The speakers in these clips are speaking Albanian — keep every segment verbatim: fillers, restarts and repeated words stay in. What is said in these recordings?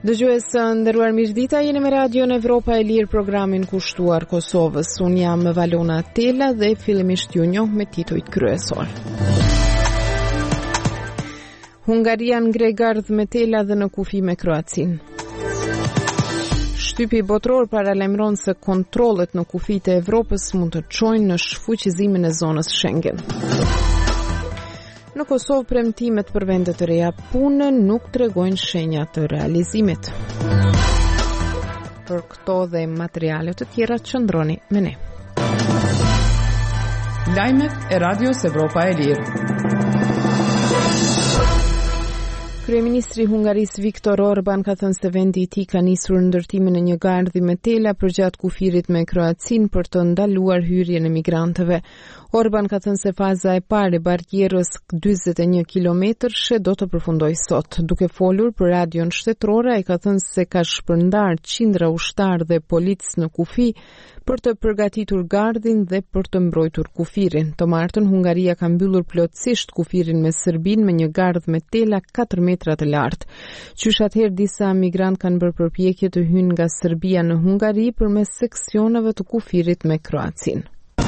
Dëgjues së nderuar mirëdita, jeni me Radio në Evropa e Lirë, programin kushtuar Kosovës. Unë jam Valona Tela dhe fillimisht ju njoh me titujt kryesor. Hungaria ngre gardh me tela dhe në kufi me Kroacin. Shtypi botror paralajmëron se kontrollet në kufit e Evropës mund të çojnë në shfuqizimin e zonës Schengen. Në Kosovë premtimet për vende të reja pune nuk tregojnë shenja të realizimit. Për këto dhe materiale të tjera qëndroni me ne. Lajmet e Radios Evropa e Lirë. Kryeministri i Hungarisë Viktor Orban ka thënë se vendi i tij ka nisur ndërtimin e një gardhi me tela përgjatë kufirit me Kroacin për të ndaluar hyrjen e migrantëve. Orban ka thënë se faza e parë e barierës dyzet e një kilometrëshe do të përfundojë sot. Duke folur për radion shtetërore, ai ka thënë se ka shpërndar qindra ushtar dhe polic në kufi për të përgatitur gardhin dhe për të mbrojtur kufirin. Të martën, Hungaria ka mbyllur plotësisht kufirin me Serbinë me një gardh me tela katër metra të lartë. Qysh atëherë disa migrant kanë bërë përpjekje të hyjnë nga Serbia në Hungari përmes seksioneve të kufirit me Kroacin.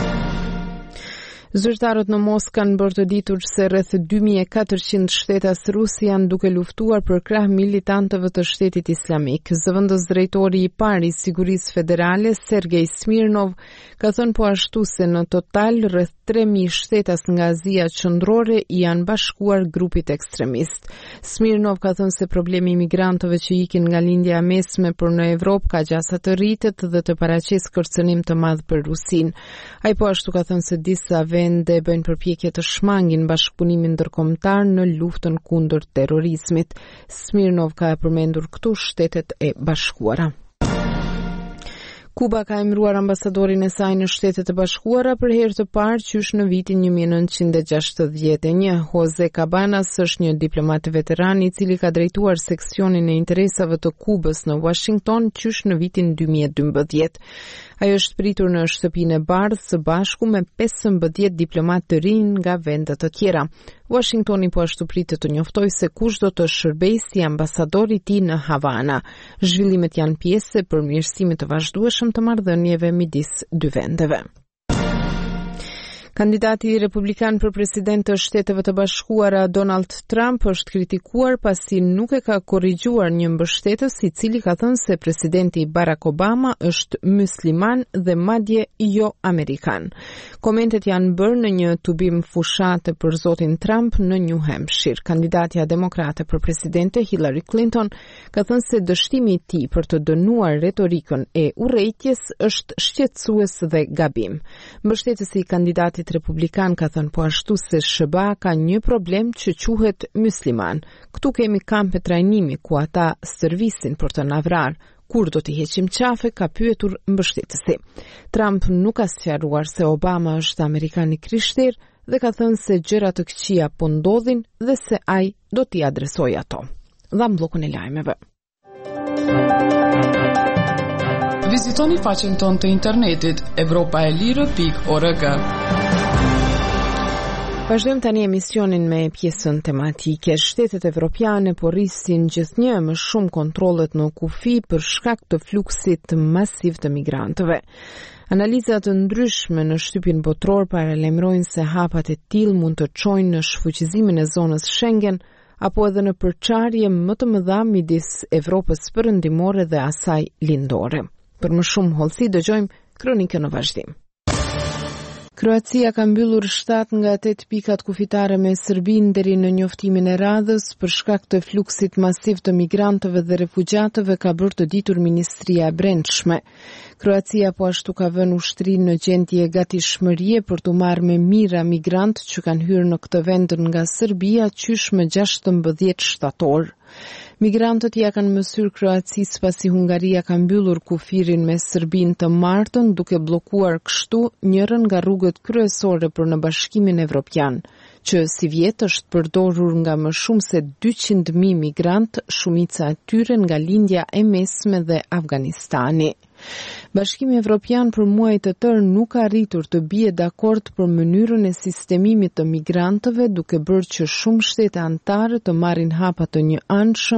Zyrtarët në Moskë kanë bërë të ditur se rreth dy mijë e katërqind shtetas rusë janë duke luftuar për krah militantëve të Shtetit Islamik. Zëvendës drejtori i parë i Sigurisë Federale, Sergej Smirnov, ka thënë po ashtu se në total rreth tre mijë shtetas nga Azia Qendrore janë bashkuar grupit ekstremist. Smirnov ka thënë se problemi i migrantëve që ikin nga lindja e mesme për në Evropë ka gjasa të rritet dhe të paraqes kërcënim të madh për Rusinë. Ai po ashtu ka thënë se disa vende bëjnë përpjekje të shmangin bashkëpunimin ndërkombëtar në luftën kundër terrorizmit. Smirnov ka përmendur këtu Shtetet e Bashkuara. Kuba ka emëruar ambasadorin e saj në Shtetet e Bashkuara për herë të parë qysh në vitin një mijë e nëntëqind e gjashtëdhjetë e një. Jose Cabanas është një diplomat veteran i cili ka drejtuar seksionin e interesave të Kubës në Washington qysh në vitin dy mijë e dymbëdhjetë. Ajo është pritur në shtëpinë e bardhë së bashku me pesëmbëdhjetë diplomatë të rinj nga vende të tjera. Washingtoni po ashtu pritet të njoftojë se kush do të shërbejë si ambasador i tij në Havana. Zhvillimet janë pjesë e përmirësimit të vazhdueshëm të marrëdhënieve midis dy vendeve. Kandidati republikan për president të Shteteve të Bashkuara Donald Trump është kritikuar pasi nuk e ka korrigjuar një mbështetës i cili ka thënë se presidenti Barack Obama është musliman dhe madje jo amerikan. Komentet janë bërë në një tubim fushate për zotin Trump në New Hampshire. Kandidatja demokrate për presidente Hillary Clinton ka thënë se dështimi i tij për të dënuar retorikën e urrejtjes është shqetësues dhe gabim. Mbështetësi i kandidatit republikan ka thënë po ashtu se S B A ka një problem që quhet musliman. Këtu kemi kampe trajnimi ku ata servisin për të na vrarë. Kur do t'i heqim qafe, ka pyetur mbështetësi. Trump nuk ka sqaruar se Obama është amerikan i krishterë dhe ka thënë se gjëra të këqija po ndodhin dhe se ai do t'i adresojë ato. Dham bllokun e lajmeve. Vizitoni faqen tonë të internetit evropa e lirë pikë org. Vazhdojmë tani emisionin me pjesën tematike. Shtetet evropiane po rrisin gjithnjë më shumë kontrollet në kufi për shkak të fluksit masiv të migrantëve. Analizat të ndryshme në shtypin botror paralajmërojnë se hapat e tillë mund të çojnë në shfuqizimin e zonës Schengen apo edhe në përçarje më të mëdha midis Evropës perëndimore dhe asaj lindore. Për më shumë hollësi dëgjojmë kronikën në vazhdim. Kroacia ka mbyllur shtatë nga tetë pikat kufitare me Serbinë deri në njoftimin e radhës për shkak të fluksit masiv të migrantëve dhe refugjatëve, ka bërë të ditur Ministria e Brendshme. Kroacia po ashtu ka vënë ushtrinë në gjendje gatishmërie për të marrë me mira migrantë që kanë hyrë në këtë vend nga Serbia qysh më gjashtëmbëdhjetë shtator. Migrantët ja kanë mësyrë Kroacisë pasi Hungaria ka mbyllur kufirin me Serbinë të martën, duke bllokuar kështu njërin nga rrugët kryesore për në Bashkimin Evropian, që si vjet është përdorur nga më shumë se dyqind mijë migrantë, shumica e tyre nga lindja e mesme dhe Afganistani. Bashkimi Evropian për muaj të tërë nuk ka arritur të bie dakord për mënyrën e sistemimit të migrantëve, duke bërë që shumë shtete anëtare të marrin hapa të një anshëm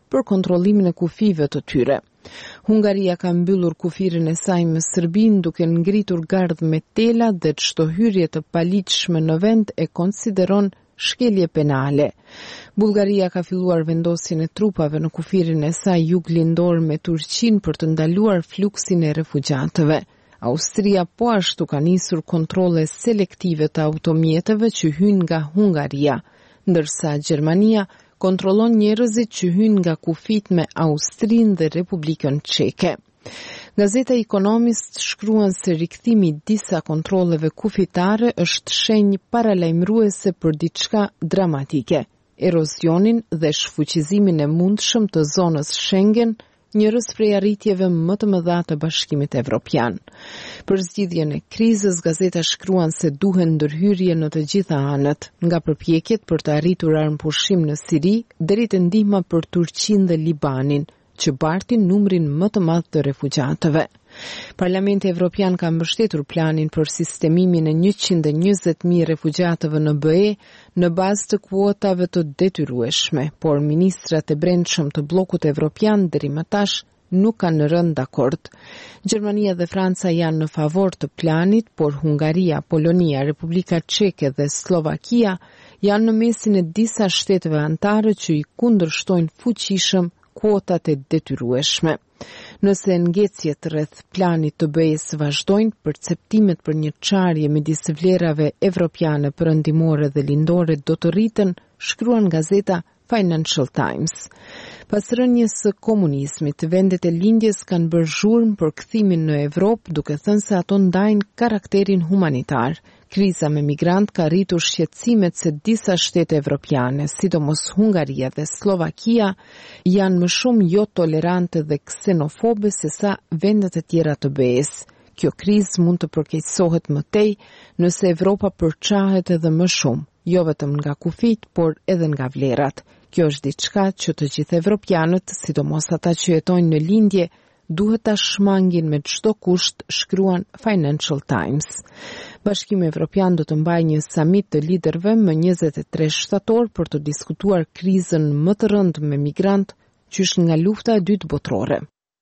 për kontrollimin e kufive të tyre. Hungaria ka mbyllur kufirin e saj me Serbinë duke ngritur gardh me tela dhe çdo hyrje të paligjshme në vend e konsideron shkelje penale. Bullgaria ka filluar vendosjen e trupave në kufirin e saj juglindor me Turqinë për të ndaluar fluksin e refugjatëve. Austria po ashtu ka nisur kontrolle selektive të automjeteve që hyjnë nga Hungaria, ndërsa Gjermania kontrollon njerëzit që hyjnë nga kufit me Austrinë dhe Republikën Çeke. Gazeta Economist shkruan se rikthimi i disa kontrolleve kufitare është shenjë paralajmëruese për diçka dramatike, erozionin dhe shfuqizimin e mundshëm të zonës Schengen, njërës prej arritjeve më të mëdha të Bashkimit Evropian. Për zgjidhjen e krizës, gazeta shkruan se duhen ndërhyrje në të gjitha anët, nga përpjekjet për të arritur armëpushim në Siri deri te ndihma për Turqinë dhe Libanin, që bartin numrin më të madh të refugjatëve. Parlamenti Evropian ka mbështetur planin për sistemimin e njëqind e njëzet mijë refugjatëve në B E në bazë të kuotave të detyrueshme, por ministrat e brendshëm të bllokut evropian deri më tash nuk kanë rënë dakord. Gjermania dhe Franca janë në favor të planit, por Hungaria, Polonia, Republika Çeke dhe Slovakia janë në mesin e disa shteteve anëtare që i kundërshtojnë fuqishëm kuotat e detyrueshme. Nëse ngecjet rreth planit të B E-s vazhdojnë, perceptimet për një çarje midis vlerave evropiane perëndimore dhe lindore do të rriten, shkruan gazeta Financial Times. Pas rënjes së komunizmit, vendet e lindjes kanë bërë zhurmë për kthimin në Evropë, duke thënë se ato ndajnë karakterin humanitar. Kriza me migrant ka rritur shqetësimet se disa shtete evropiane, sidomos Hungaria dhe Slovakia, janë më shumë jo tolerante dhe ksenofobe se sa vendet e tjera të B E-s. Kjo krizë mund të përkeqësohet më tej nëse Evropa përçahet edhe më shumë, jo vetëm nga kufit, por edhe nga vlerat. Kjo është diçka që të gjithë evropianët, sidomos ata që jetojnë në lindje, duhet ta shmangin me çdo kusht, shkruan Financial Times. Bashkimi Evropian do të mbajë një samit të liderëve më njëzet e tre shtator për të diskutuar krizën më të rëndë me migrant, qysh nga lufta e dytë botërore.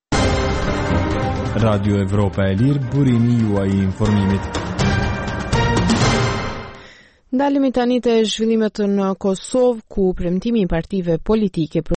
Radio Evropa e Lirë, burimi juaj i informimit. Ndalemi tani te zhvillimet në Kosovë, ku premtimi i partive politike për